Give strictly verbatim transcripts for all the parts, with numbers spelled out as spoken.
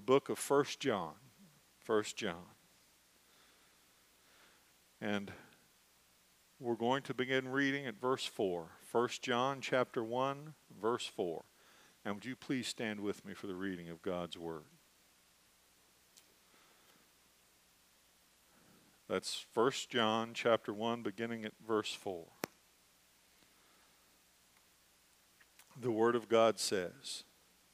book of First John. First John. And we're going to begin reading at verse four. First John chapter one, verse four. And would you please stand with me for the reading of God's word? That's First John chapter one, beginning at verse four. The word of God says,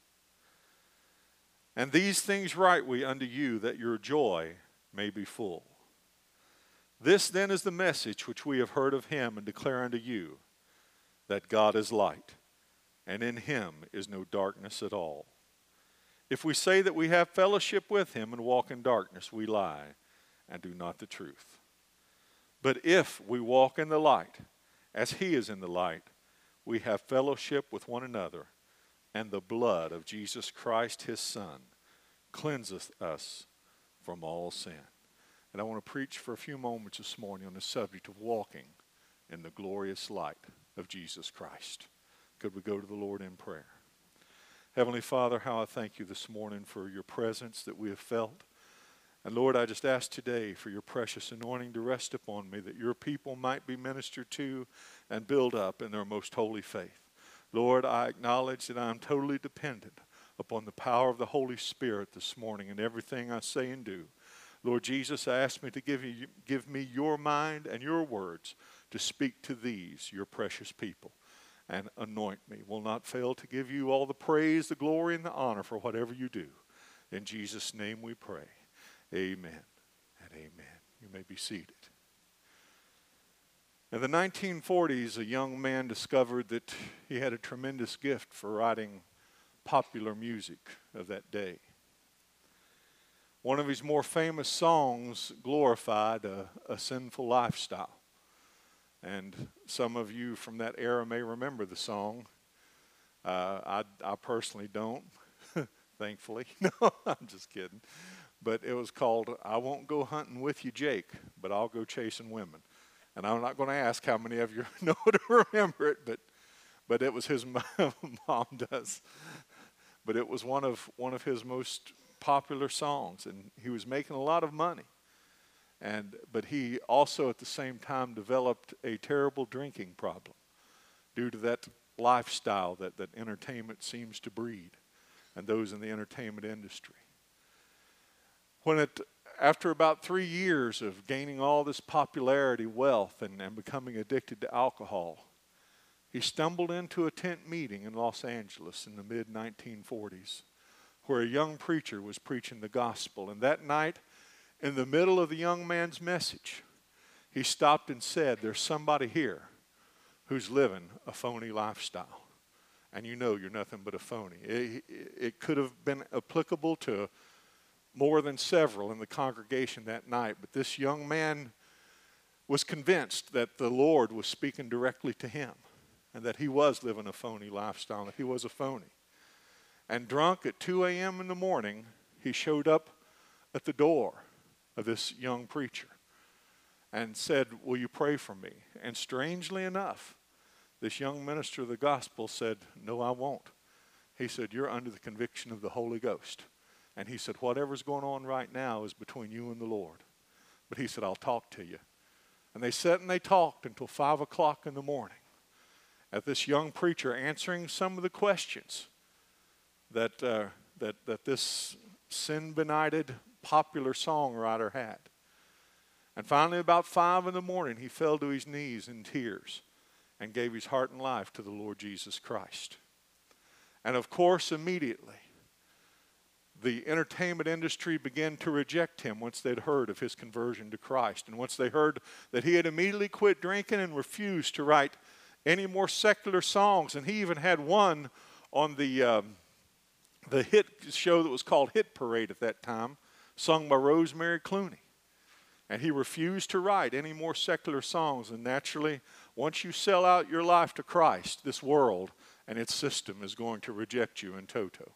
"And these things write we unto you, that your joy may be full. This then is the message which we have heard of him and declare unto you, that God is light, and in him is no darkness at all. If we say that we have fellowship with him and walk in darkness, we lie and do not the truth. But if we walk in the light, as he is in the light, we have fellowship with one another, and the blood of Jesus Christ his Son cleanseth us from all sin." And I want to preach for a few moments this morning on the subject of walking in the glorious light of Jesus Christ. Could we go to the Lord in prayer? Heavenly Father, how I thank you this morning for your presence that we have felt. And Lord, I just ask today for your precious anointing to rest upon me, that your people might be ministered to and built up in their most holy faith. Lord, I acknowledge that I am totally dependent upon the power of the Holy Spirit this morning in everything I say and do. Lord Jesus, I ask me to give you, give me your mind and your words to speak to these, your precious people, and anoint me. Will not fail to give you all the praise, the glory, and the honor for whatever you do. In Jesus' name we pray. Amen and amen. You may be seated. In the nineteen forties, a young man discovered that he had a tremendous gift for writing popular music of that day. One of his more famous songs glorified a, a sinful lifestyle. And some of you from that era may remember the song. Uh, I, I personally don't, thankfully. No, I'm just kidding. But it was called, "I Won't Go Hunting With You, Jake, but I'll Go Chasing Women." And I'm not going to ask how many of you know to remember it, but but it was his mom does. But it was one of one of his most popular songs, and he was making a lot of money. And but he also at the same time developed a terrible drinking problem due to that lifestyle that, that entertainment seems to breed, and those in the entertainment industry. When it after about three years of gaining all this popularity, wealth, and, and becoming addicted to alcohol, he stumbled into a tent meeting in Los Angeles in the mid nineteen forties, where a young preacher was preaching the gospel. And that night, in the middle of the young man's message, he stopped and said, "There's somebody here who's living a phony lifestyle. And you know you're nothing but a phony." It, it could have been applicable to more than several in the congregation that night, but this young man was convinced that the Lord was speaking directly to him and that he was living a phony lifestyle, that he was a phony. And drunk at two a.m. in the morning, he showed up at the door of this young preacher and said, "Will you pray for me?" And strangely enough, this young minister of the gospel said, "No, I won't." He said, "You're under the conviction of the Holy Ghost." And he said, "Whatever's going on right now is between you and the Lord." But he said, "I'll talk to you." And they sat and they talked until five o'clock in the morning, at this young preacher answering some of the questions that uh, that that this sin-benighted popular songwriter had. And finally, about five in the morning, he fell to his knees in tears and gave his heart and life to the Lord Jesus Christ. And of course, immediately, the entertainment industry began to reject him once they'd heard of his conversion to Christ. And once they heard that he had immediately quit drinking and refused to write any more secular songs. And he even had one on the, um, the hit show that was called Hit Parade at that time, sung by Rosemary Clooney. And he refused to write any more secular songs. And naturally, once you sell out your life to Christ, this world and its system is going to reject you in toto.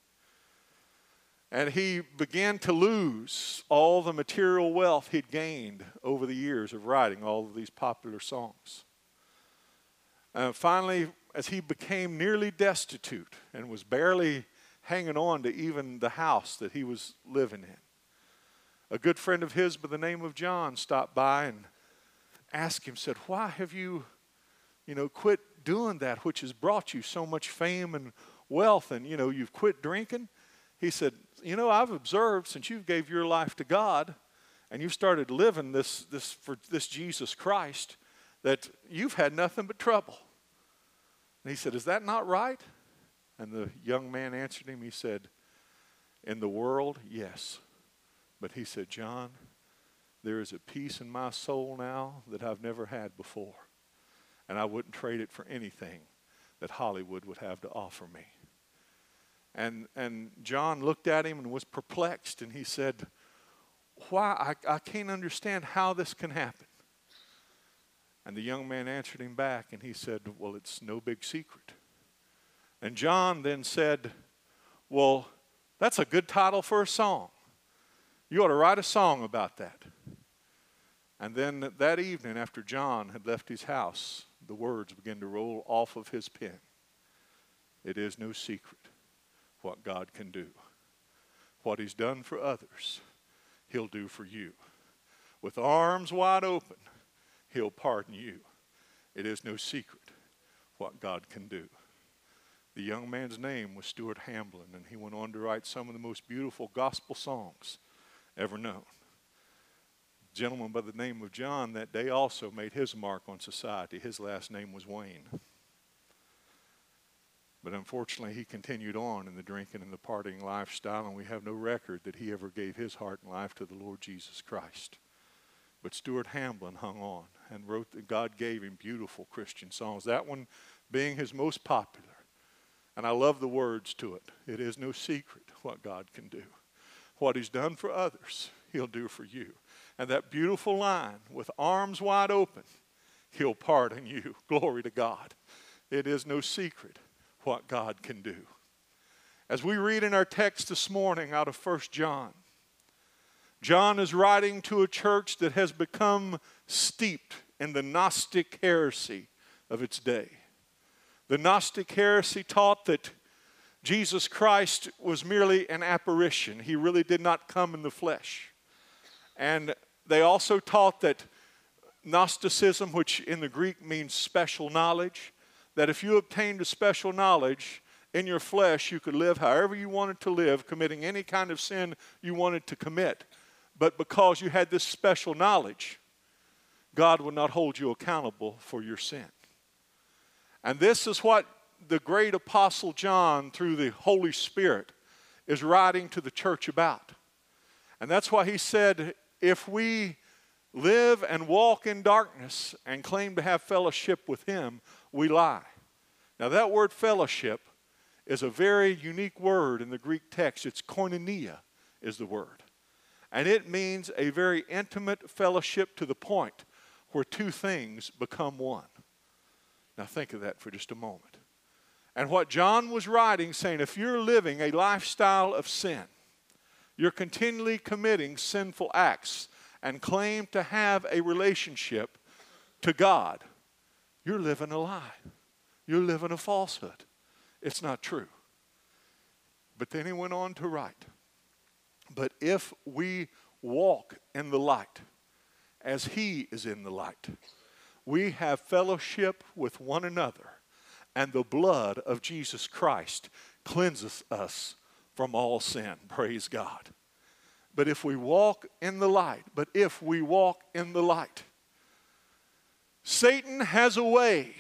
And he began to lose all the material wealth he'd gained over the years of writing all of these popular songs. Uh, finally, as he became nearly destitute and was barely hanging on to even the house that he was living in. A good friend of his by the name of John stopped by and asked him, said, why have you, you know, quit doing that which has brought you so much fame and wealth, and, you know, you've quit drinking? He said, you know, I've observed since you gave your life to God and you started living this, this for this Jesus Christ, that you've had nothing but trouble. And he said, is that not right? And the young man answered him, he said, in the world, yes. But he said, John, there is a peace in my soul now that I've never had before. And I wouldn't trade it for anything that Hollywood would have to offer me. And and John looked at him and was perplexed. And he said, why? I, I can't understand how this can happen. And the young man answered him back and he said, well, it's no big secret. And John then said, well, that's a good title for a song. You ought to write a song about that. And then that evening, after John had left his house, the words began to roll off of his pen. It is no secret what God can do. What he's done for others, he'll do for you. With arms wide open, he'll pardon you. It is no secret what God can do. The young man's name was Stuart Hamblin, and he went on to write some of the most beautiful gospel songs ever known. A gentleman by the name of John that day also made his mark on society. His last name was Wayne. But unfortunately, he continued on in the drinking and the partying lifestyle, and we have no record that he ever gave his heart and life to the Lord Jesus Christ. But Stuart Hamblin hung on and wrote that God gave him beautiful Christian songs, that one being his most popular. And I love the words to it. It is no secret what God can do. What he's done for others, he'll do for you. And that beautiful line, with arms wide open, he'll pardon you. Glory to God. It is no secret what God can do. As we read in our text this morning out of First John, John is writing to a church that has become steeped in the Gnostic heresy of its day. The Gnostic heresy taught that Jesus Christ was merely an apparition. He really did not come in the flesh. And they also taught that Gnosticism, which in the Greek means special knowledge, that if you obtained a special knowledge in your flesh, you could live however you wanted to live, committing any kind of sin you wanted to commit. But because you had this special knowledge, God would not hold you accountable for your sin. And this is what the great apostle John, through the Holy Spirit, is writing to the church about. And that's why he said, if we live and walk in darkness and claim to have fellowship with him, we lie. Now that word fellowship is a very unique word in the Greek text. It's koinonia is the word. And it means a very intimate fellowship to the point where two things become one. Now think of that for just a moment. And what John was writing, saying, if you're living a lifestyle of sin, you're continually committing sinful acts and claim to have a relationship to God, you're living a lie. You're living a falsehood. It's not true. But then he went on to write, but if we walk in the light as he is in the light, we have fellowship with one another, and the blood of Jesus Christ cleanses us from all sin. Praise God. But if we walk in the light, but if we walk in the light, Satan has a way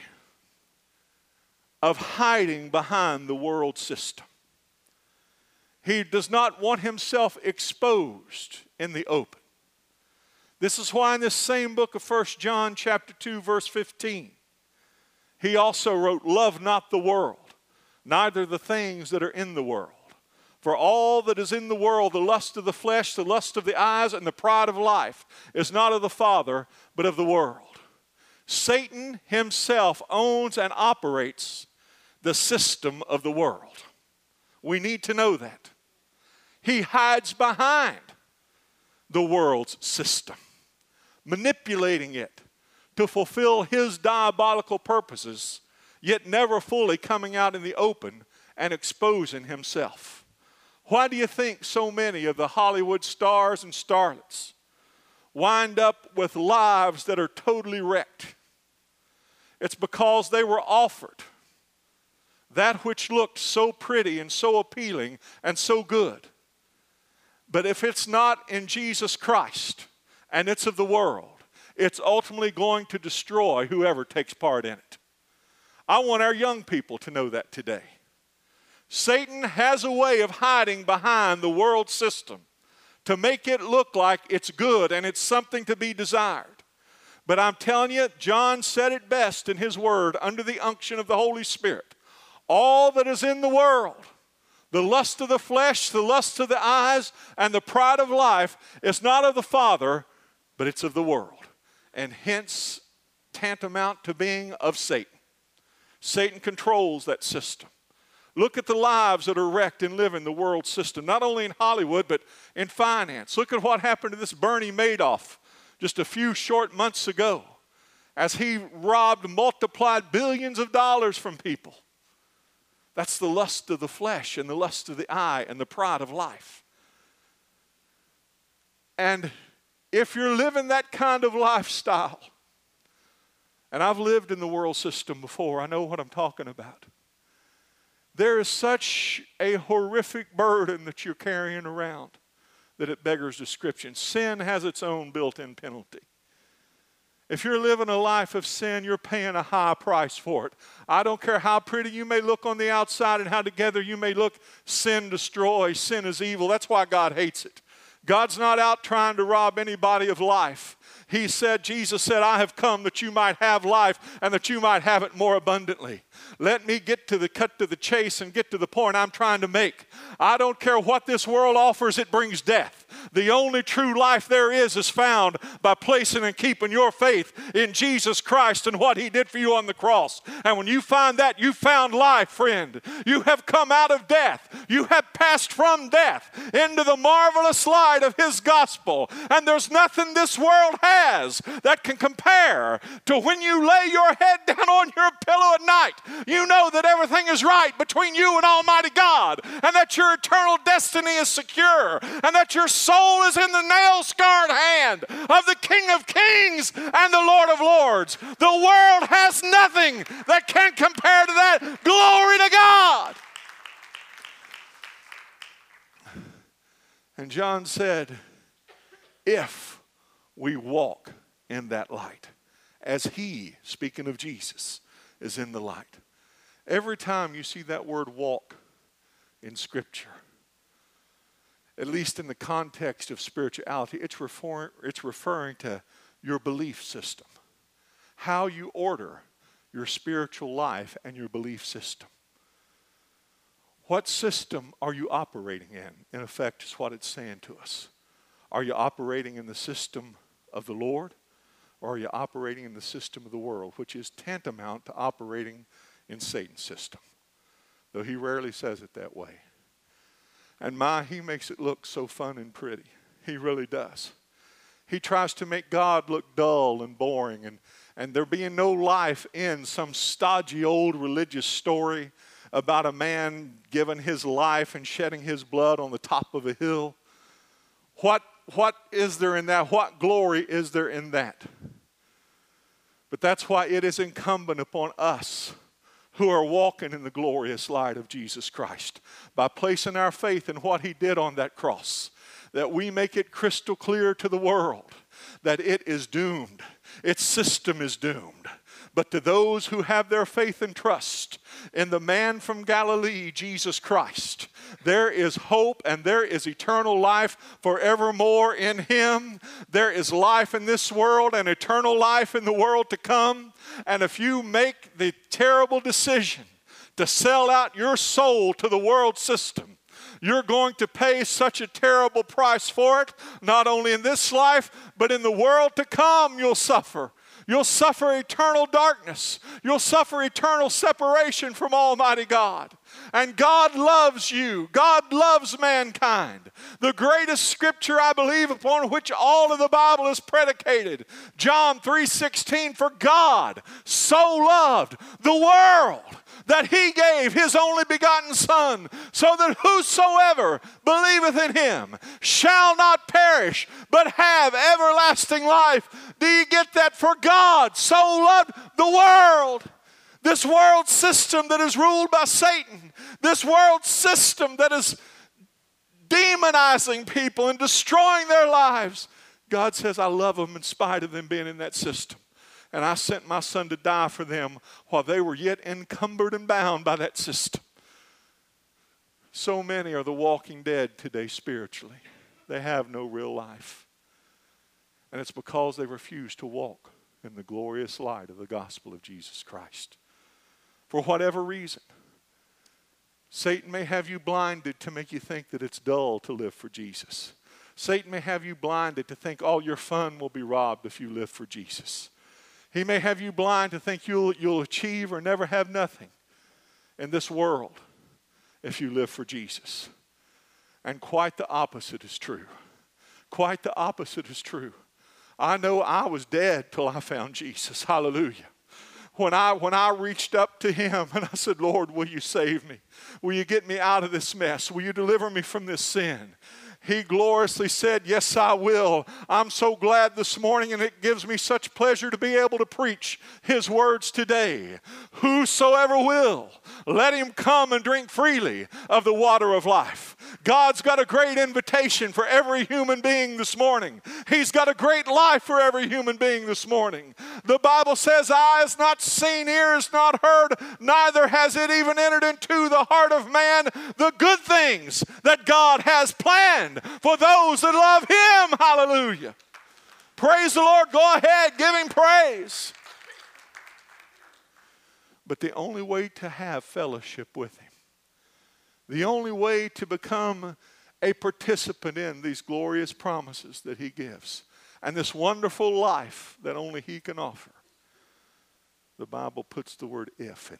of hiding behind the world system. He does not want himself exposed in the open. This is why in this same book of First John chapter two, verse fifteen, he also wrote, love not the world, neither the things that are in the world. For all that is in the world, the lust of the flesh, the lust of the eyes, and the pride of life, is not of the Father, but of the world. Satan himself owns and operates the system of the world. We need to know that. He hides behind the world's system, manipulating it to fulfill his diabolical purposes, yet never fully coming out in the open and exposing himself. Why do you think so many of the Hollywood stars and starlets wind up with lives that are totally wrecked? It's because they were offered that which looked so pretty and so appealing and so good. But if it's not in Jesus Christ and it's of the world, it's ultimately going to destroy whoever takes part in it. I want our young people to know that today. Satan has a way of hiding behind the world system to make it look like it's good and it's something to be desired. But I'm telling you, John said it best in his word under the unction of the Holy Spirit. All that is in the world, the lust of the flesh, the lust of the eyes, and the pride of life is not of the Father, but it's of the world. And hence tantamount to being of Satan. Satan controls that system. Look at the lives that are wrecked and live in the world system, not only in Hollywood, but in finance. Look at what happened to this Bernie Madoff just a few short months ago as he robbed, multiplied billions of dollars from people. That's the lust of the flesh and the lust of the eye and the pride of life. And if you're living that kind of lifestyle, and I've lived in the world system before, I know what I'm talking about. There is such a horrific burden that you're carrying around that it beggars description. Sin has its own built-in penalty. If you're living a life of sin, you're paying a high price for it. I don't care how pretty you may look on the outside and how together you may look, sin destroys, sin is evil. That's why God hates it. God's not out trying to rob anybody of life. He said, Jesus said, I have come that you might have life and that you might have it more abundantly. Let me get to the cut to the chase and get to the point I'm trying to make. I don't care what this world offers, it brings death. The only true life there is is found by placing and keeping your faith in Jesus Christ and what He did for you on the cross. And when you find that, you found life, friend. You have come out of death. You have passed from death into the marvelous light of His gospel. And there's nothing this world has that can compare to when you lay your head down on your pillow at night. You know that everything is right between you and Almighty God, and that your eternal destiny is secure, and that your soul is in the nail-scarred hand of the King of Kings and the Lord of Lords. The world has nothing that can compare to that. Glory to God. And John said, if we walk in that light, as He, speaking of Jesus, is in the light. Every time you see that word walk in Scripture, at least in the context of spirituality, it's referring, it's referring to your belief system, how you order your spiritual life and your belief system. What system are you operating in? In effect, is what it's saying to us. Are you operating in the system of the Lord, or are you operating in the system of the world, which is tantamount to operating in Satan's system, though he rarely says it that way. And my, he makes it look so fun and pretty. He really does. He tries to make God look dull and boring, and, and there being no life in some stodgy old religious story about a man giving his life and shedding his blood on the top of a hill. What, what is there in that? What glory is there in that? But that's why it is incumbent upon us who are walking in the glorious light of Jesus Christ, by placing our faith in what He did on that cross, that we make it crystal clear to the world that it is doomed. Its system is doomed. But to those who have their faith and trust in the man from Galilee, Jesus Christ, there is hope and there is eternal life forevermore in Him. There is life in this world and eternal life in the world to come. And if you make the terrible decision to sell out your soul to the world system, you're going to pay such a terrible price for it. Not only in this life, but in the world to come you'll suffer. You'll suffer eternal darkness. You'll suffer eternal separation from Almighty God. And God loves you. God loves mankind. The greatest scripture, I believe, upon which all of the Bible is predicated, John three sixteen, for God so loved the world that he gave his only begotten Son, so that whosoever believeth in him shall not perish, but have everlasting life. Do you get that? For God so loved the world. This world system that is ruled by Satan, this world system that is demonizing people and destroying their lives. God says, I love them in spite of them being in that system. And I sent my Son to die for them while they were yet encumbered and bound by that system. So many are the walking dead today spiritually. They have no real life. And it's because they refuse to walk in the glorious light of the gospel of Jesus Christ. For whatever reason, Satan may have you blinded to make you think that it's dull to live for Jesus. Satan may have you blinded to think all your fun will be robbed if you live for Jesus. He may have you blind to think you'll, you'll achieve or never have nothing in this world if you live for Jesus. And quite the opposite is true. Quite the opposite is true. I know I was dead till I found Jesus. Hallelujah. When I, when I reached up to him and I said, Lord, will you save me? Will you get me out of this mess? Will you deliver me from this sin? He gloriously said, yes, I will. I'm so glad this morning, and it gives me such pleasure to be able to preach his words today. Whosoever will, let him come and drink freely of the water of life. God's got a great invitation for every human being this morning. He's got a great life for every human being this morning. The Bible says, eye is not seen, ear is not heard, neither has it even entered into the heart of man the good things that God has planned for those that love him. Hallelujah. Praise the Lord. Go ahead. Give him praise. But the only way to have fellowship with him, the only way to become a participant in these glorious promises that he gives and this wonderful life that only he can offer, the Bible puts the word if in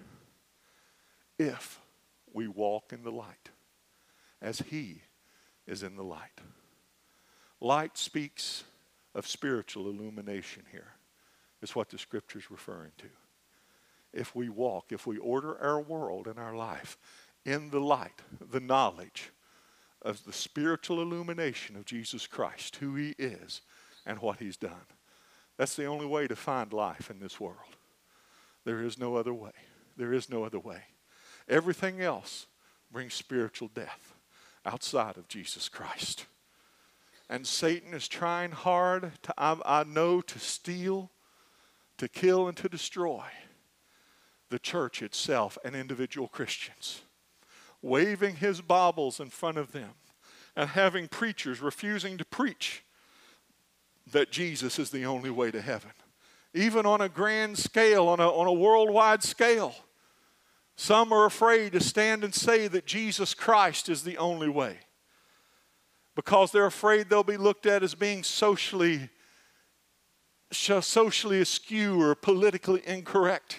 there. If we walk in the light as he is in the light. Light speaks of spiritual illumination here. Is what the scripture is referring to. If we walk, if we order our world and our life in the light, the knowledge of the spiritual illumination of Jesus Christ, who he is and what he's done. That's the only way to find life in this world. There is no other way. There is no other way. Everything else brings spiritual death outside of Jesus Christ. And Satan is trying hard, to, I, I know, to steal, to kill, and to destroy the church itself and individual Christians. Waving his baubles in front of them and having preachers refusing to preach that Jesus is the only way to heaven. Even on a grand scale, on a, on a worldwide scale. Some are afraid to stand and say that Jesus Christ is the only way because they're afraid they'll be looked at as being socially, socially askew or politically incorrect.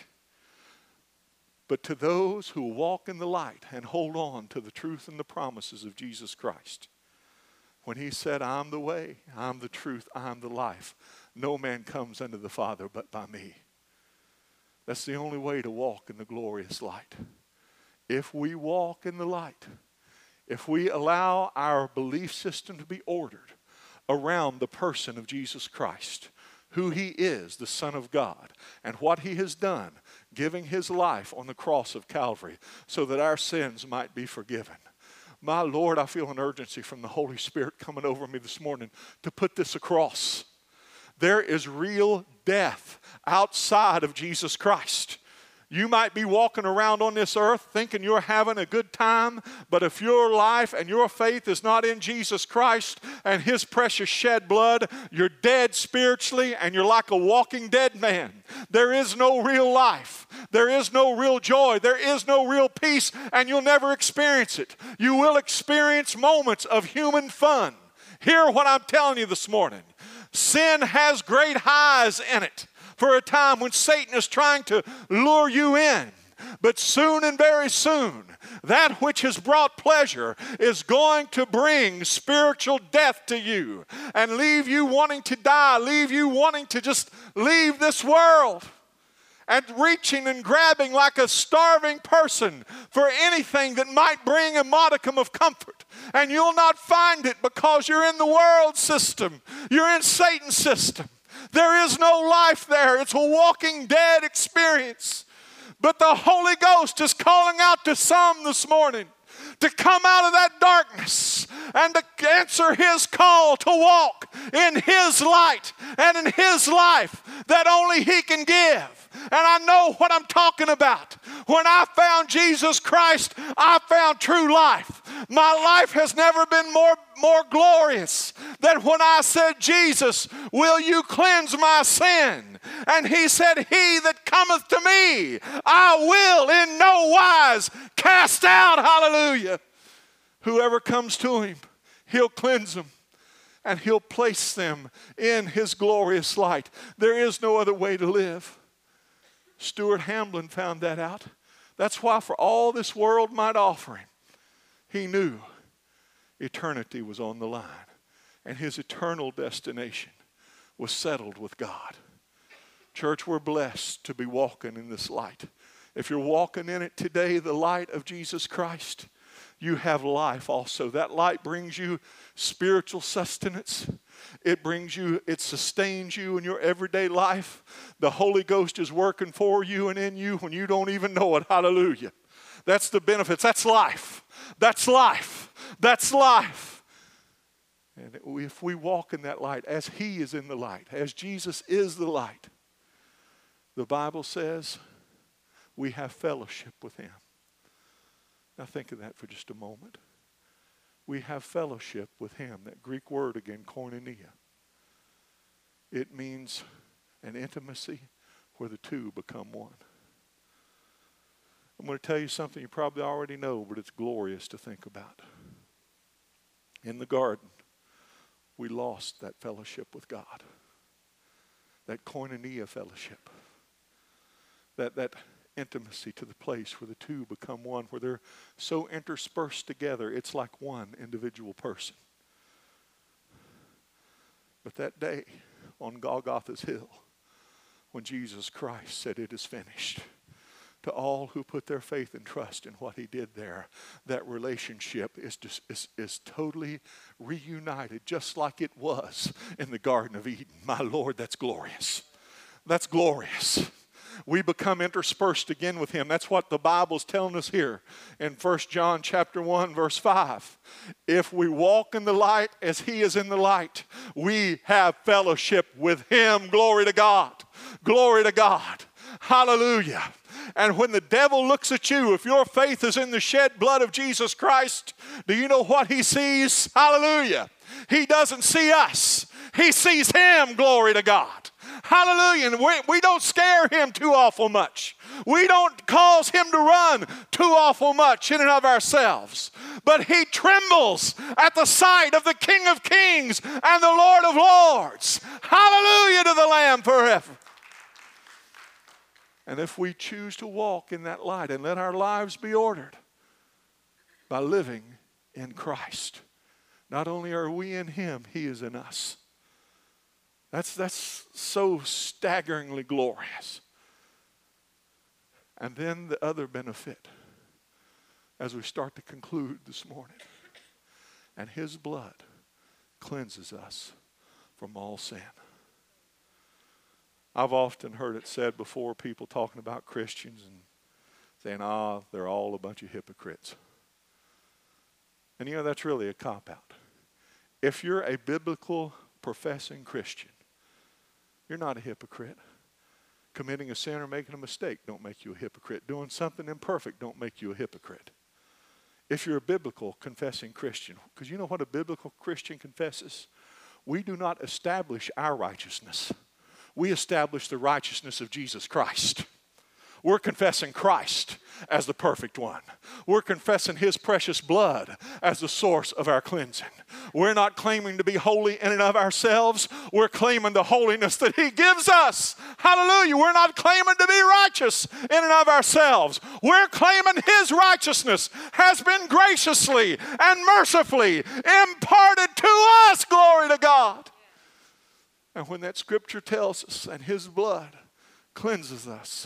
But to those who walk in the light and hold on to the truth and the promises of Jesus Christ, when he said, I'm the way, I'm the truth, I'm the life, no man comes unto the Father but by me. That's the only way to walk in the glorious light. If we walk in the light, if we allow our belief system to be ordered around the person of Jesus Christ, who he is, the Son of God, and what he has done, giving his life on the cross of Calvary so that our sins might be forgiven. My Lord, I feel an urgency from the Holy Spirit coming over me this morning to put this across. There is real death outside of Jesus Christ. You might be walking around on this earth thinking you're having a good time, but if your life and your faith is not in Jesus Christ and his precious shed blood, you're dead spiritually and you're like a walking dead man. There is no real life. There is no real joy. There is no real peace, and you'll never experience it. You will experience moments of human fun. Hear what I'm telling you this morning. Sin has great highs in it for a time when Satan is trying to lure you in. But soon and very soon, that which has brought pleasure is going to bring spiritual death to you and leave you wanting to die, leave you wanting to just leave this world. and reaching and grabbing like a starving person for anything that might bring a modicum of comfort. And you'll not find it because you're in the world system. You're in Satan's system. There is no life there. It's a walking dead experience. But the Holy Ghost is calling out to some this morning to come out of that darkness and to answer His call to walk in His light and in His life that only He can give. And I know what I'm talking about. When I found Jesus Christ, I found true life. My life has never been more, more glorious than when I said, Jesus, will you cleanse my sin? And He said, he that cometh to me, I will in no wise cast out. Hallelujah. Whoever comes to Him, He'll cleanse them and He'll place them in His glorious light. There is no other way to live. Stuart Hamblin found that out. That's why for all this world might offer him, he knew eternity was on the line. And his eternal destination was settled with God. Church, we're blessed to be walking in this light. If you're walking in it today, the light of Jesus Christ, you have life also. That light brings you spiritual sustenance. It brings you, it sustains you in your everyday life. The Holy Ghost is working for you and in you when you don't even know it. Hallelujah. That's the benefits. That's life. That's life. That's life. And if we walk in that light as He is in the light, as Jesus is the light, the Bible says we have fellowship with Him. Now think of that for just a moment. We have fellowship with Him. That Greek word again, koinonia. It means an intimacy where the two become one. I'm going to tell you something you probably already know, but it's glorious to think about. In the garden, we lost that fellowship with God. That koinonia fellowship. That, that intimacy to the place where the two become one, where they're so interspersed together, it's like one individual person. But that day on Golgotha's hill, when Jesus Christ said, it is finished, to all who put their faith and trust in what He did there, that relationship is, just, is, is totally reunited, just like it was in the Garden of Eden. My Lord, that's glorious. That's glorious. We become interspersed again with Him. That's what the Bible's telling us here in First John chapter one, verse five. If we walk in the light as He is in the light, we have fellowship with Him. Glory to God. Glory to God. Hallelujah. And when the devil looks at you, if your faith is in the shed blood of Jesus Christ, do you know what he sees? Hallelujah. He doesn't see us. He sees Him. Glory to God. Hallelujah. And we, we don't scare Him too awful much. We don't cause Him to run too awful much in and of ourselves. But He trembles at the sight of the King of Kings and the Lord of Lords. Hallelujah to the Lamb forever. And if we choose to walk in that light and let our lives be ordered by living in Christ, not only are we in Him, He is in us. That's, that's so staggeringly glorious. And then the other benefit as we start to conclude this morning. And His blood cleanses us from all sin. I've often heard it said before, people talking about Christians and saying, ah, they're all a bunch of hypocrites. And you know, that's really a cop-out. If you're a biblical professing Christian, you're not a hypocrite. Committing a sin or making a mistake don't make you a hypocrite. Doing something imperfect don't make you a hypocrite. If you're a biblical confessing Christian, because you know what a biblical Christian confesses? We do not establish our righteousness. We establish the righteousness of Jesus Christ. We're confessing Christ as the perfect one. We're confessing His precious blood as the source of our cleansing. We're not claiming to be holy in and of ourselves. We're claiming the holiness that He gives us. Hallelujah. We're not claiming to be righteous in and of ourselves. We're claiming His righteousness has been graciously and mercifully imparted to us. Glory to God. And when that scripture tells us, and His blood cleanses us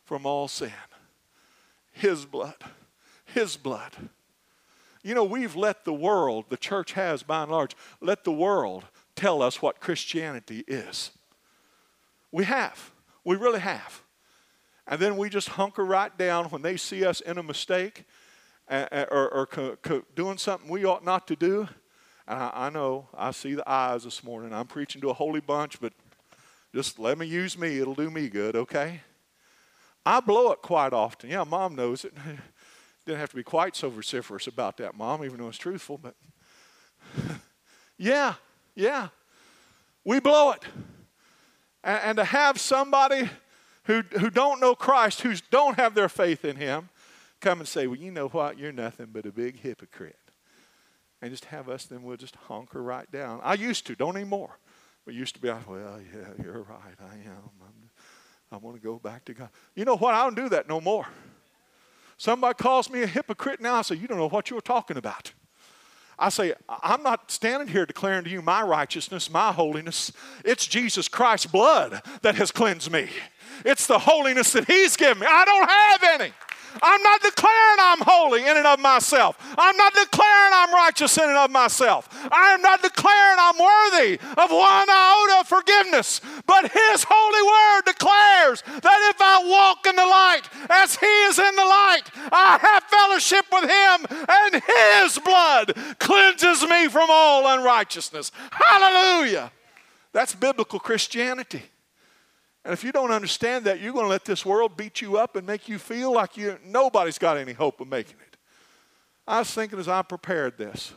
from all sin. His blood. His blood. You know, we've let the world, the church has by and large, let the world tell us what Christianity is. We have. We really have. And then we just hunker right down when they see us in a mistake uh, or, or co- co- doing something we ought not to do. And I, I know, I see the eyes this morning. I'm preaching to a holy bunch, but just let me use me. It'll do me good, okay? I blow it quite often. Yeah, Mom knows it. Didn't have to be quite so vociferous about that, Mom, even though it's truthful. But yeah, yeah, we blow it. And, and to have somebody who who don't know Christ, who don't have their faith in Him, come and say, well, you know what? You're nothing but a big hypocrite. And just have us, then we'll just hunker right down. I used to, don't anymore. We used to be like, well, yeah, you're right. I am. I'm, I want to go back to God. You know what? I don't do that no more. Somebody calls me a hypocrite now. I say, you don't know what you were talking about. I say, I'm not standing here declaring to you my righteousness, my holiness. It's Jesus Christ's blood that has cleansed me. It's the holiness that He's given me. I don't have any. I'm not declaring I'm holy in and of myself. I'm not declaring I'm righteous in and of myself. I am not declaring I'm worthy of one iota of forgiveness. But His holy word declares that if I walk in the light as He is in the light, I have fellowship with Him, and His blood cleanses me from all unrighteousness. Hallelujah! That's biblical Christianity. And if you don't understand that, you're going to let this world beat you up and make you feel like you nobody's got any hope of making it. I was thinking as I prepared this,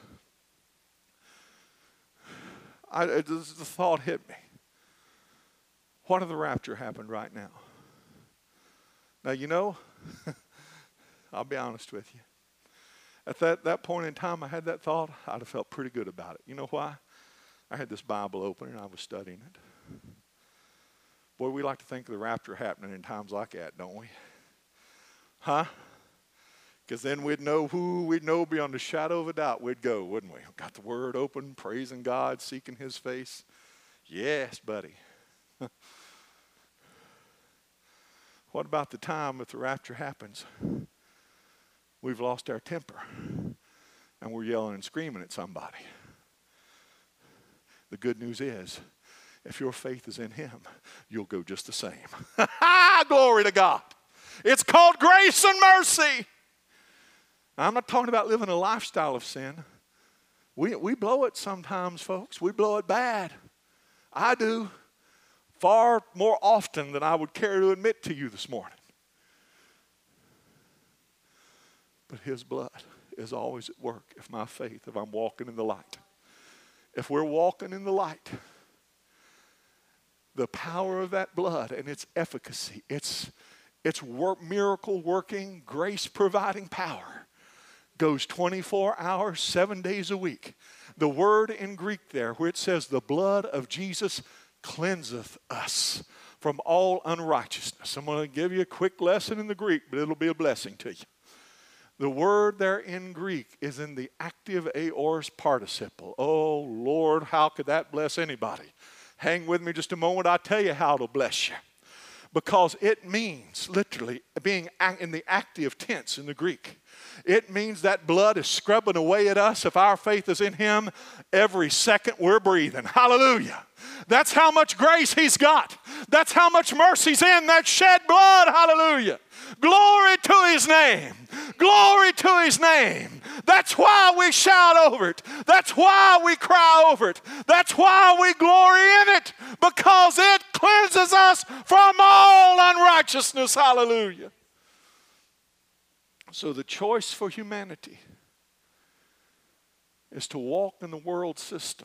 I, it, the thought hit me. What if the rapture happened right now? Now, you know, I'll be honest with you. At that, that point in time I had that thought, I'd have felt pretty good about it. You know why? I had this Bible open and I was studying it. Boy, we like to think of the rapture happening in times like that, don't we? Huh? Because then we'd know who, we'd know beyond a shadow of a doubt we'd go, wouldn't we? Got the Word open, praising God, seeking His face. Yes, buddy. What about the time if the rapture happens? We've lost our temper and we're yelling and screaming at somebody. The good news is, if your faith is in Him, you'll go just the same. Glory to God. It's called grace and mercy. I'm not talking about living a lifestyle of sin. We, we blow it sometimes, folks. We blow it bad. I do. Far more often than I would care to admit to you this morning. But His blood is always at work if my faith, if I'm walking in the light. If we're walking in the light, the power of that blood and its efficacy, its, its work, miracle working, grace providing power goes twenty-four hours, seven days a week. The word in Greek there where it says the blood of Jesus cleanseth us from all unrighteousness. I'm going to give you a quick lesson in the Greek, but it'll be a blessing to you. The word there in Greek is in the active aorist participle. Oh, Lord, how could that bless anybody? Hang with me just a moment. I'll tell you how it'll bless you. Because it means, literally, being in the active tense in the Greek. It means that blood is scrubbing away at us if our faith is in Him every second we're breathing. Hallelujah. That's how much grace He's got. That's how much mercy's in that shed blood. Hallelujah. Glory to His name. Glory to His name. That's why we shout over it. That's why we cry over it. That's why we glory in it. Because it cleanses us from all unrighteousness. Hallelujah. So the choice for humanity is to walk in the world system,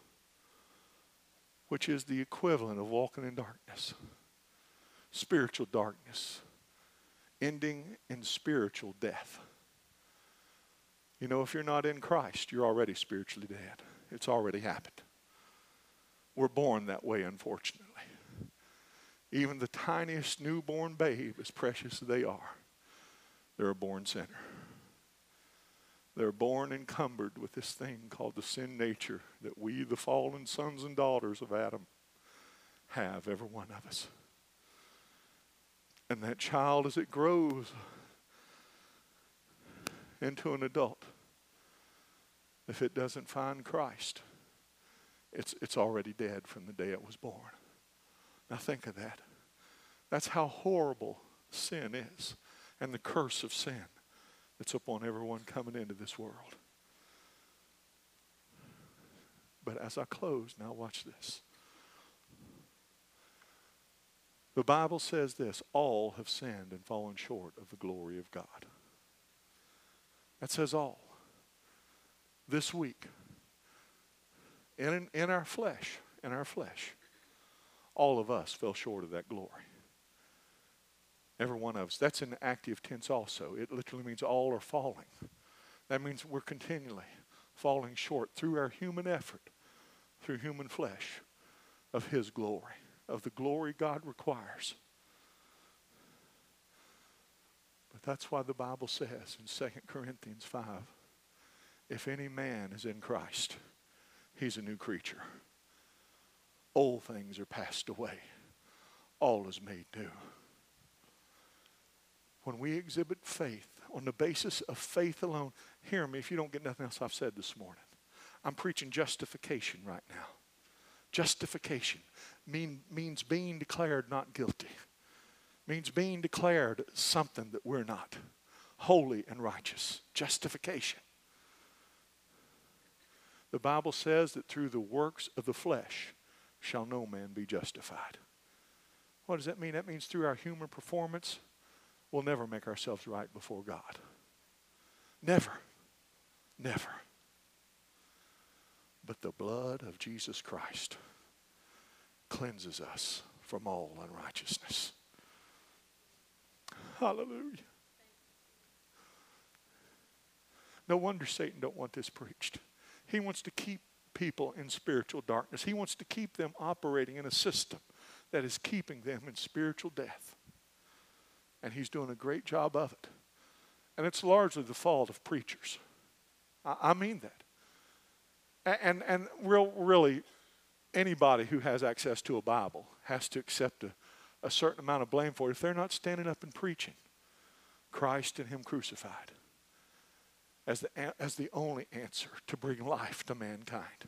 which is the equivalent of walking in darkness, spiritual darkness, ending in spiritual death. You know, if you're not in Christ, you're already spiritually dead. It's already happened. We're born that way, unfortunately. Even the tiniest newborn babe, as precious as they are, they're a born sinner. They're born encumbered with this thing called the sin nature that we, the fallen sons and daughters of Adam, have, every one of us. And that child, as it grows into an adult, if it doesn't find Christ, it's, it's already dead from the day it was born. Now think of that. That's how horrible sin is, and the curse of sin that's upon everyone coming into this world. But as I close, now watch this. The Bible says this: all have sinned and fallen short of the glory of God. That says all. This week, in, in our flesh, in our flesh, all of us fell short of that glory. Every one of us. That's in the active tense also. It literally means all are falling. That means we're continually falling short through our human effort, through human flesh, of His glory, of the glory God requires. But that's why the Bible says in Second Corinthians five, if any man is in Christ, he's a new creature. Old things are passed away. All is made new. When we exhibit faith on the basis of faith alone, hear me if you don't get nothing else I've said this morning. I'm preaching justification right now. Justification mean, means being declared not guilty. Means being declared something that we're not. Holy and righteous. Justification. The Bible says that through the works of the flesh shall no man be justified. What does that mean? That means through our human performance, we'll never make ourselves right before God. Never. Never. But the blood of Jesus Christ cleanses us from all unrighteousness. Hallelujah. No wonder Satan don't want this preached. He wants to keep people in spiritual darkness. He wants to keep them operating in a system that is keeping them in spiritual death. And he's doing a great job of it. And it's largely the fault of preachers. I, I mean that. And, and real, really, anybody who has access to a Bible has to accept a, a certain amount of blame for it if they're not standing up and preaching Christ and Him crucified as the, as the only answer to bring life to mankind.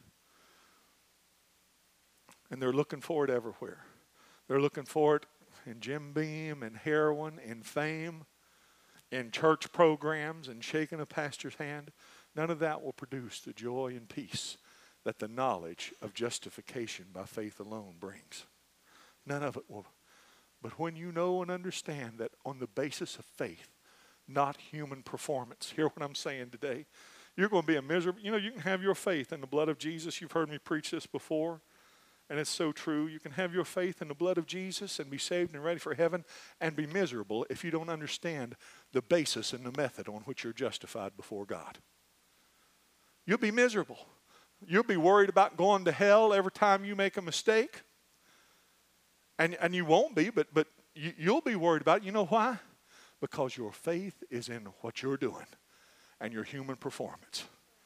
And they're looking for it everywhere. They're looking for it in Jim Beam, in heroin, in fame, in church programs, and shaking a pastor's hand. None of that will produce the joy and peace that the knowledge of justification by faith alone brings. None of it will. But when you know and understand that on the basis of faith, not human performance, hear what I'm saying today, you're going to be a miserable, you know, you can have your faith in the blood of Jesus. You've heard me preach this before. And it's so true. You can have your faith in the blood of Jesus and be saved and ready for heaven and be miserable if you don't understand the basis and the method on which you're justified before God. You'll be miserable. You'll be worried about going to hell every time you make a mistake. And, and you won't be, but, but you, you'll be worried about it. You know why? Because your faith is in what you're doing and your human performance.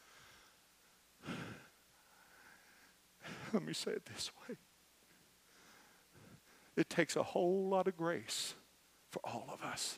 Let me say it this way. It takes a whole lot of grace for all of us.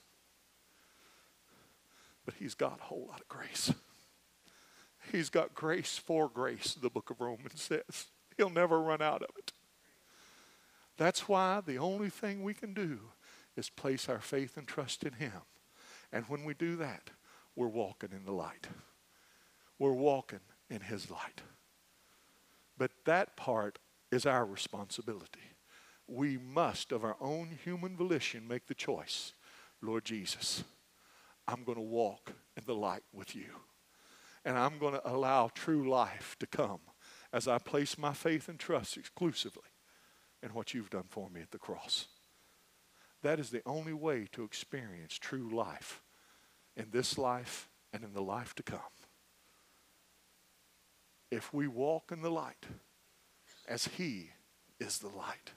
But He's got a whole lot of grace. He's got grace for grace, the book of Romans says. He'll never run out of it. That's why the only thing we can do is place our faith and trust in Him. And when we do that, we're walking in the light. We're walking in His light. But that part is our responsibility. We must, of our own human volition, make the choice. Lord Jesus, I'm going to walk in the light with you. And I'm going to allow true life to come as I place my faith and trust exclusively in what you've done for me at the cross. That is the only way to experience true life in this life and in the life to come. If we walk in the light as He is the light,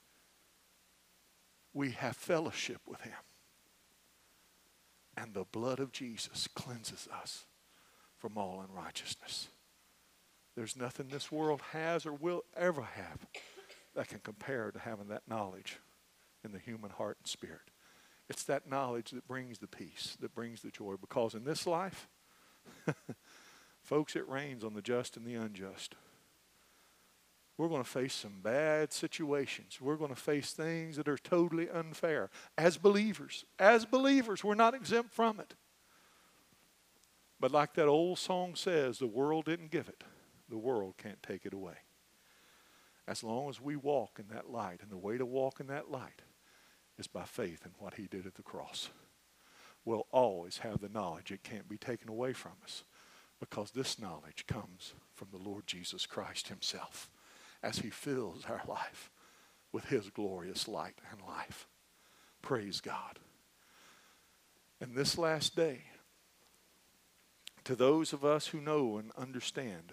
we have fellowship with Him. And the blood of Jesus cleanses us from all unrighteousness. There's nothing this world has or will ever have that can compare to having that knowledge in the human heart and spirit. It's that knowledge that brings the peace, that brings the joy. Because in this life, folks, it rains on the just and the unjust. We're going to face some bad situations. We're going to face things that are totally unfair. As believers, as believers, we're not exempt from it. But like that old song says, the world didn't give it. The world can't take it away. As long as we walk in that light, and the way to walk in that light is by faith in what he did at the cross, we'll always have the knowledge it can't be taken away from us, because this knowledge comes from the Lord Jesus Christ himself, as he fills our life with his glorious light and life. Praise God. And this last day, to those of us who know and understand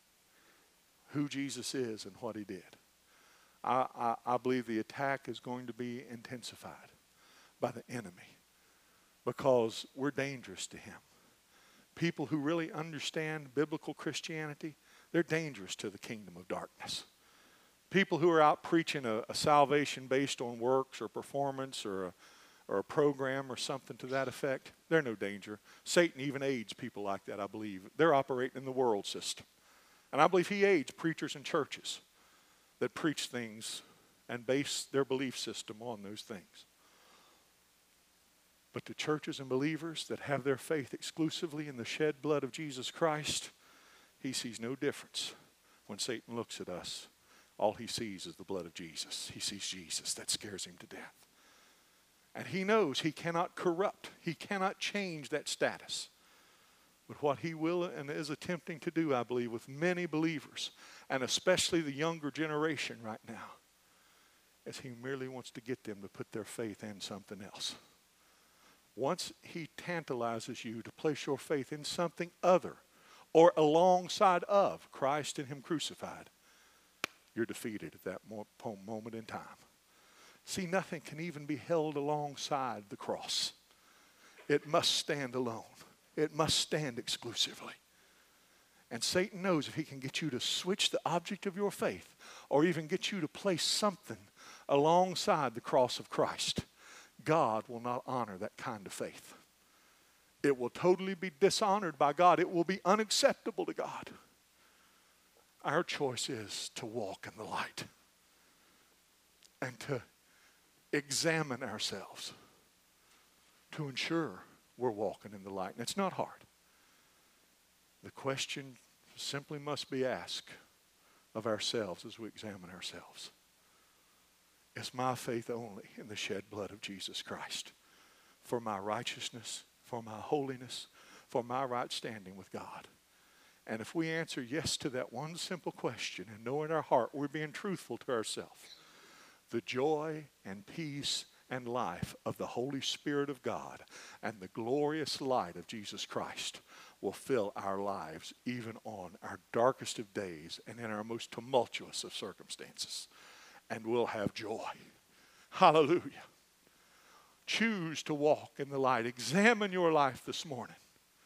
who Jesus is and what he did, I, I, I believe the attack is going to be intensified by the enemy, because we're dangerous to him. People who really understand biblical Christianity, they're dangerous to the kingdom of darkness. People who are out preaching a, a salvation based on works or performance or a, or a program or something to that effect, they're no danger. Satan even aids people like that, I believe. They're operating in the world system. And I believe he aids preachers and churches that preach things and base their belief system on those things. But the churches and believers that have their faith exclusively in the shed blood of Jesus Christ, he sees no difference when Satan looks at us. All he sees is the blood of Jesus. He sees Jesus. That scares him to death. And he knows he cannot corrupt. He cannot change that status. But what he will and is attempting to do, I believe, with many believers, and especially the younger generation right now, is he merely wants to get them to put their faith in something else. Once he tantalizes you to place your faith in something other or alongside of Christ and him crucified, you're defeated at that moment in time. See, nothing can even be held alongside the cross. It must stand alone. It must stand exclusively. And Satan knows if he can get you to switch the object of your faith, or even get you to place something alongside the cross of Christ, God will not honor that kind of faith. It will totally be dishonored by God. It will be unacceptable to God. Our choice is to walk in the light and to examine ourselves to ensure we're walking in the light. And it's not hard. The question simply must be asked of ourselves as we examine ourselves. Is my faith only in the shed blood of Jesus Christ for my righteousness, for my holiness, for my right standing with God? And if we answer yes to that one simple question and know in our heart we're being truthful to ourselves, the joy and peace and life of the Holy Spirit of God and the glorious light of Jesus Christ will fill our lives even on our darkest of days and in our most tumultuous of circumstances. And we'll have joy. Hallelujah. Choose to walk in the light. Examine your life this morning.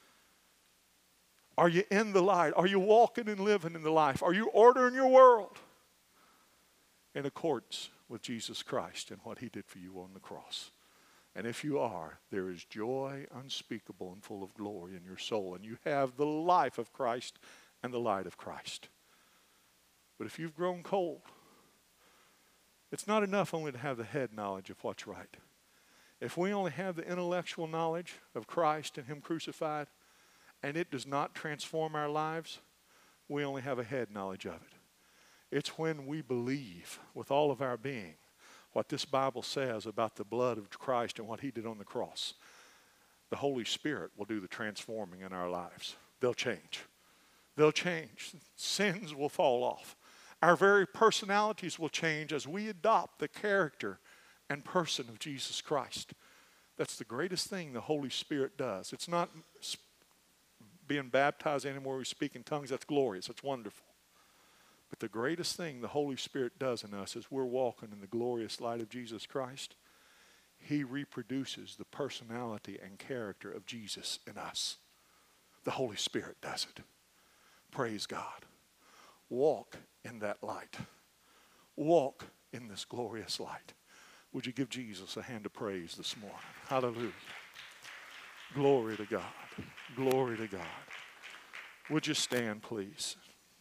Are you in the light? Are you walking and living in the life? Are you ordering your world in accordance with Jesus Christ and what he did for you on the cross? And if you are, there is joy unspeakable and full of glory in your soul. And you have the life of Christ and the light of Christ. But if you've grown cold, it's not enough only to have the head knowledge of what's right. If we only have the intellectual knowledge of Christ and him crucified, and it does not transform our lives, we only have a head knowledge of it. It's when we believe with all of our being what this Bible says about the blood of Christ and what he did on the cross. The Holy Spirit will do the transforming in our lives. They'll change. They'll change. Sins will fall off. Our very personalities will change as we adopt the character and person of Jesus Christ. That's the greatest thing the Holy Spirit does. It's not being baptized anymore, we speak in tongues. That's glorious. That's wonderful. But the greatest thing the Holy Spirit does in us is we're walking in the glorious light of Jesus Christ. He reproduces the personality and character of Jesus in us. The Holy Spirit does it. Praise God. Walk in that light. Walk in this glorious light. Would you give Jesus a hand of praise this morning? Hallelujah. Glory to God. Glory to God. Would you stand, please?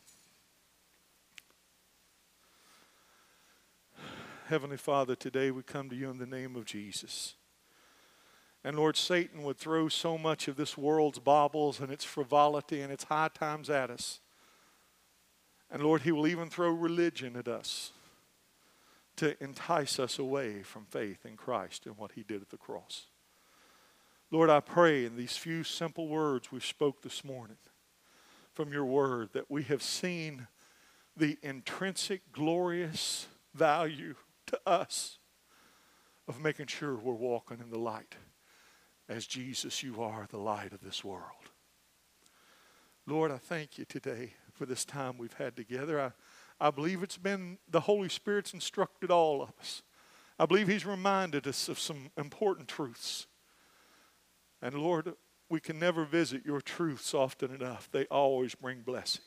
Heavenly Father, today we come to you in the name of Jesus. And Lord, Satan would throw so much of this world's baubles and its frivolity and its high times at us. And Lord, he will even throw religion at us to entice us away from faith in Christ and what he did at the cross. Lord, I pray in these few simple words we spoke this morning from your word that we have seen the intrinsic glorious value to us of making sure we're walking in the light. As Jesus, you are the light of this world. Lord, I thank you today for this time we've had together. I, I believe it's been the Holy Spirit's instructed all of us. I believe he's reminded us of some important truths. And Lord, we can never visit your truths often enough. They always bring blessing.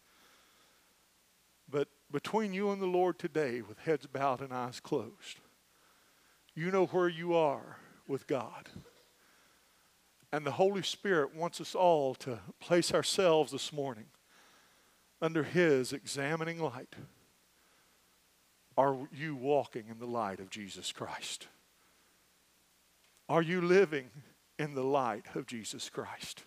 But between you and the Lord today, with heads bowed and eyes closed, you know where you are with God. And the Holy Spirit wants us all to place ourselves this morning under his examining light. Are you walking in the light of Jesus Christ? Are you living in the light of Jesus Christ?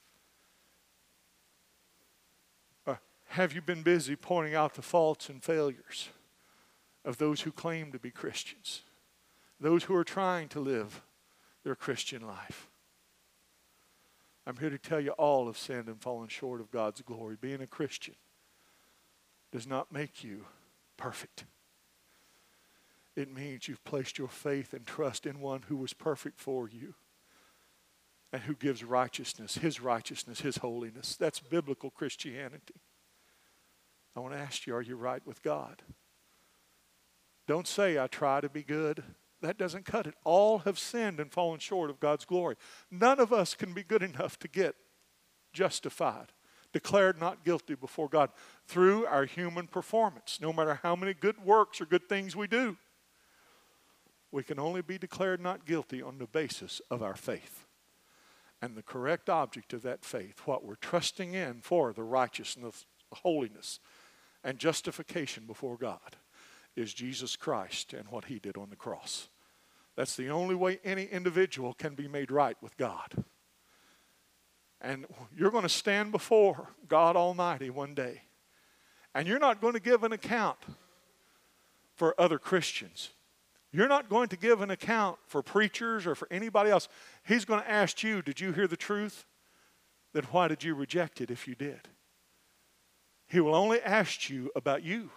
Have you been busy pointing out the faults and failures of those who claim to be Christians? Those who are trying to live their Christian life? I'm here to tell you all have sinned and fallen short of God's glory. Being a Christian does not make you perfect. It means you've placed your faith and trust in one who was perfect for you and who gives righteousness, his righteousness, his holiness. That's biblical Christianity. I want to ask you, are you right with God? Don't say, I try to be good. That doesn't cut it. All have sinned and fallen short of God's glory. None of us can be good enough to get justified, declared not guilty before God through our human performance, no matter how many good works or good things we do. We can only be declared not guilty on the basis of our faith. And the correct object of that faith, what we're trusting in for the righteousness, holiness, and justification before God, is Jesus Christ and what he did on the cross. That's the only way any individual can be made right with God. And you're going to stand before God Almighty one day. And you're not going to give an account for other Christians. You're not going to give an account for preachers or for anybody else. He's going to ask you, did you hear the truth? Then why did you reject it if you did? He will only ask you about you.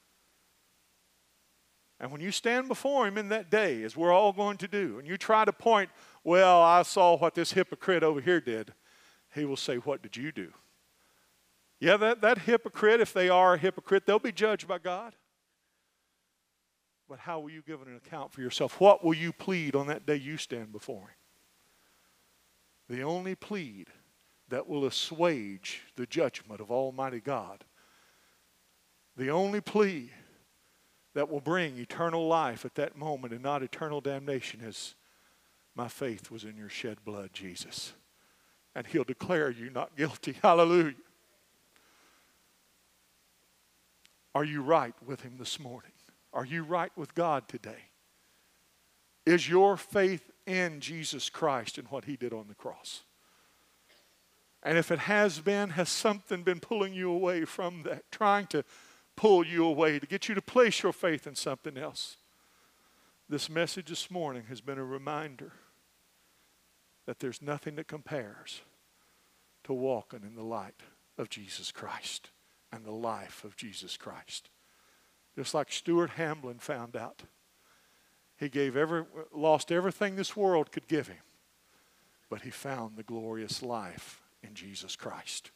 And when you stand before him in that day, as we're all going to do, and you try to point, well, I saw what this hypocrite over here did, he will say, what did you do? Yeah, that, that hypocrite, if they are a hypocrite, they'll be judged by God. But how will you give an account for yourself? What will you plead on that day you stand before him? The only plead that will assuage the judgment of Almighty God, the only plea that will bring eternal life at that moment and not eternal damnation is, my faith was in your shed blood, Jesus. And he'll declare you not guilty. Hallelujah. Are you right with him this morning? Are you right with God today? Is your faith in Jesus Christ and what he did on the cross? And if it has been, has something been pulling you away from that, trying to pull you away, to get you to place your faith in something else? This message this morning has been a reminder that there's nothing that compares to walking in the light of Jesus Christ and the life of Jesus Christ. Just like Stuart Hamblin found out. He gave every, lost everything this world could give him, but he found the glorious life in Jesus Christ.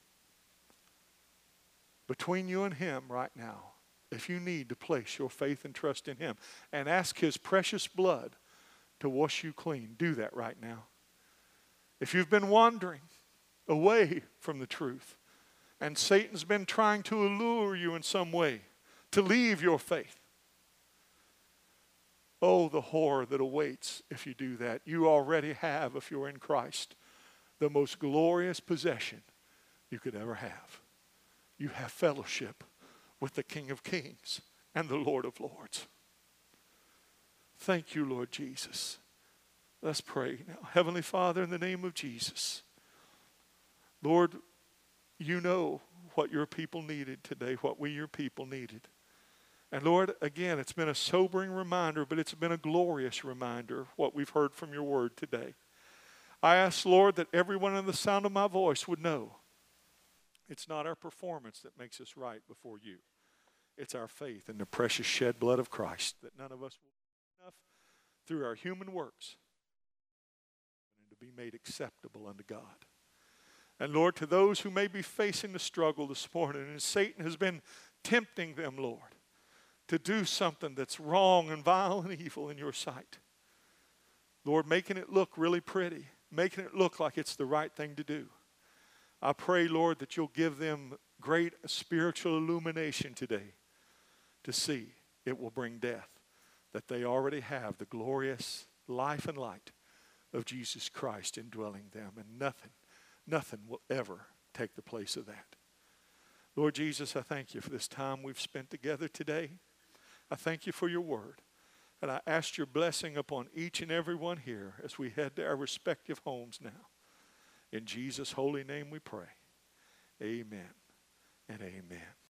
Between you and him right now, if you need to place your faith and trust in him and ask his precious blood to wash you clean, do that right now. If you've been wandering away from the truth and Satan's been trying to allure you in some way to leave your faith, Oh, the horror that awaits if you do that. You already have, if you're in Christ, the most glorious possession you could ever have. You have fellowship with the King of Kings and the Lord of Lords. Thank you, Lord Jesus. Let's pray now. Heavenly Father, in the name of Jesus, Lord, you know what your people needed today, what we, your people, needed. And Lord, again, it's been a sobering reminder, but it's been a glorious reminder of what we've heard from your word today. I ask, Lord, that everyone in the sound of my voice would know it's not our performance that makes us right before you. It's our faith in the precious shed blood of Christ, that none of us will do enough through our human works and to be made acceptable unto God. And Lord, to those who may be facing the struggle this morning, and Satan has been tempting them, Lord, to do something that's wrong and vile and evil in your sight. Lord, making it look really pretty, making it look like it's the right thing to do. I pray, Lord, that you'll give them great spiritual illumination today to see it will bring death, that they already have the glorious life and light of Jesus Christ indwelling them, and nothing, nothing will ever take the place of that. Lord Jesus, I thank you for this time we've spent together today. I thank you for your word. And I ask your blessing upon each and every one here as we head to our respective homes now. In Jesus' holy name we pray. Amen and amen.